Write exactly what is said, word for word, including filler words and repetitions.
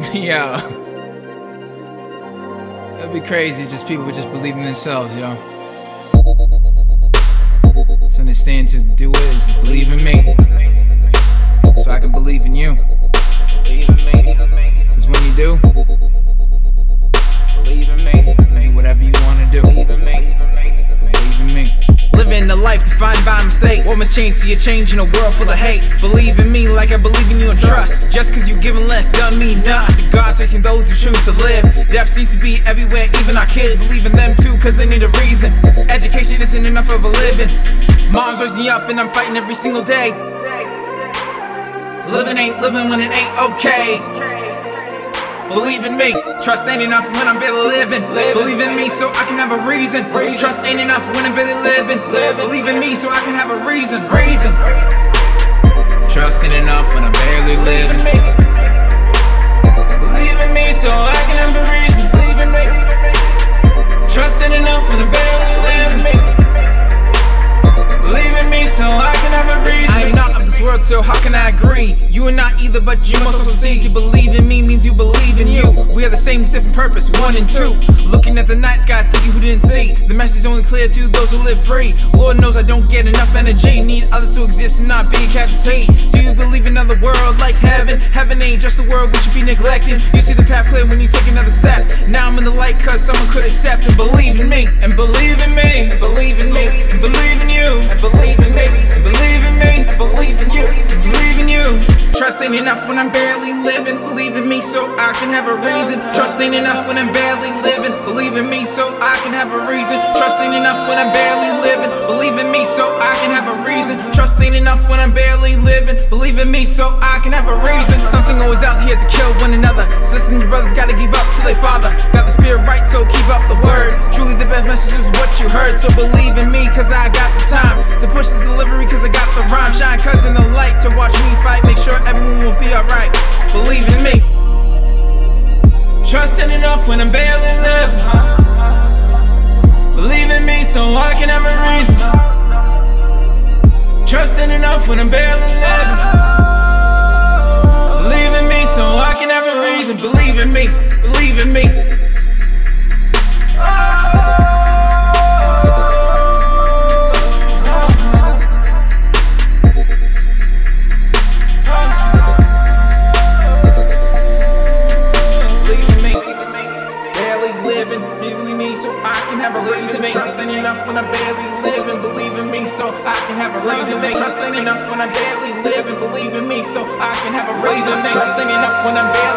Yo. It'd be crazy if just people would just believe in themselves, yo. Just understand to do it is to believe in me, so I can believe in you. Believe in me. Cause when you do, believe in me. You can do whatever you wanna do. Believe in me. Believe in me. Living a life defined by mistakes. What must change to you change in a world full of hate? Believe in me like I believe in you and trust. Just cause you giving less doesn't mean nothing. See, God's facing those who choose to live. Death seems to be everywhere, even our kids believe in them too, cause they need a reason. Education isn't enough of a living. Mom's raising me up and I'm fighting every single day. Living ain't living when it ain't okay. Believe in me, trust ain't enough when I'm barely living. Believe in me so I can have a reason. Trust ain't enough when I'm barely living. Believe in me so I can have a reason. Reason. Trust ain't enough when I'm barely living. Believe in me so I can have a reason. Believe in me. Trust ain't enough when I'm barely living. Believe in me so I can have a reason. I am not of this world, so how can I agree? You are not either, but you must also see. To believe in me means you believe in you. We are the same with different purpose, one and two. Looking at the night sky, thinking who didn't see. The message is only clear to those who live free. Lord knows I don't get enough energy. Need others to exist and not be a casualty. Do you believe in another world like heaven? Heaven ain't just a world we should be neglecting. You see the path clear when you take another step. Now I'm in the light cause someone could accept and believe in me. And believe in me. And believe in me. And believe in you. And believe in me. And believe in me. And believe in you. And believe in you. Trust ain't enough when I'm barely living. Believe in me so I can have a reason. Trust ain't enough when I'm barely living. Believe in me so I can have a reason. Trust ain't enough when I'm barely living. Believe in me so I can have a reason. Trust ain't enough when I'm barely living. Believe in me so I can have a reason. Something always out here to kill one another. Sisters and brothers gotta give up to their father. Got the spirit right, so keep up the word. Truly the best message is what you heard. So believe in me cause I got the time to push this delivery cause I got the rhyme. Shine cause in the light to watch me fight. Make sure everyone will be alright. Believe in me. Trust ain't enough when I'm barely living. Believe in me so I can have a reason. Trust ain't enough when I'm barely living. Believe in me so I can have a reason. Believe in me, believe in me. Believe me so I can have a reason. Trust ain't enough when I'm barely living. Believe in me so I can have a reason. Trust ain't enough when I'm barely living. Believe in me so I can have a reason. Trust ain't enough when I'm barely